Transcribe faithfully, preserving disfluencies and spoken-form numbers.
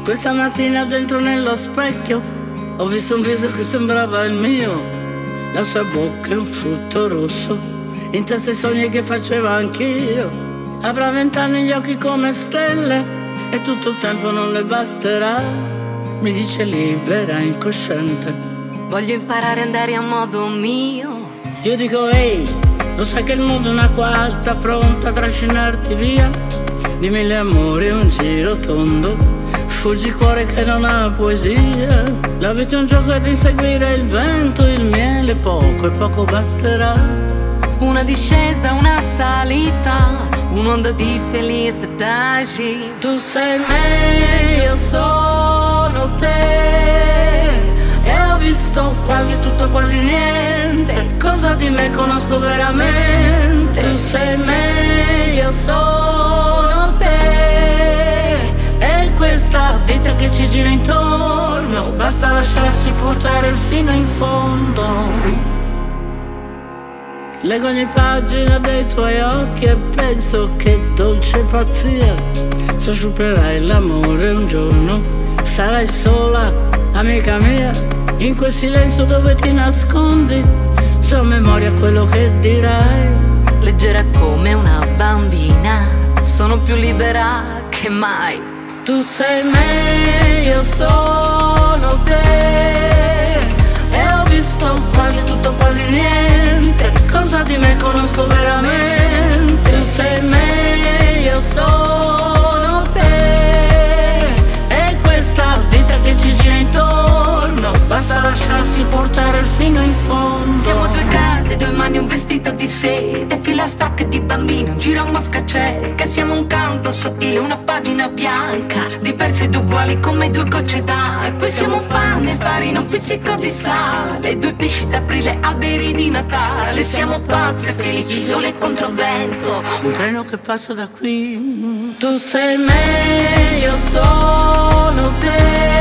Questa mattina dentro nello specchio ho visto un viso che sembrava il mio. La sua bocca è un frutto rosso, in testa i sogni che facevo anch'io. Avrà vent'anni, gli occhi come stelle, e tutto il tempo non le basterà. Mi dice libera, incosciente, voglio imparare a andare a modo mio. Io dico ehi, lo sai che il mondo è una quarta pronta a trascinarti via di mille amori, un giro tondo. Fuggi il cuore che non ha poesia. La vita è un gioco di seguire il vento, il miele poco e poco basterà. Una discesa, una salita, un'onda di felicità. Tu sei me, io sono te, e ho visto quasi tutto, quasi niente. Cosa di me conosco veramente? Tu sei me, io sono te, e questa vita che ci gira intorno basta lasciarsi portare fino in fondo. Leggo ogni pagina dei tuoi occhi e penso che dolce pazzia. Se superai l'amore un giorno sarai sola, amica mia. In quel silenzio dove ti nascondi, se ho memoria quello che dirai. Leggera come una bambina, sono più libera che mai. Tu sei me, io sono te, e ho visto quasi tutto, quasi niente. Cosa di me conosco veramente? Tu sei me, io sono te, e questa vita che ci gira intorno basta lasciarsi portare fino in fondo. Siamo due case, due mani, un vestito di seta, filastrocche di bambino, un giro a Mosca c'è. Che siamo un canto sottile, una pagina bianca, diverse ed uguali come due gocce d'acqua. Siamo pane, farina, un pizzico di sale, due pesci d'aprile, alberi di Natale. Siamo pazze, felici, sole contro vento, un treno che passa da qui. Tu sei me, io sono te,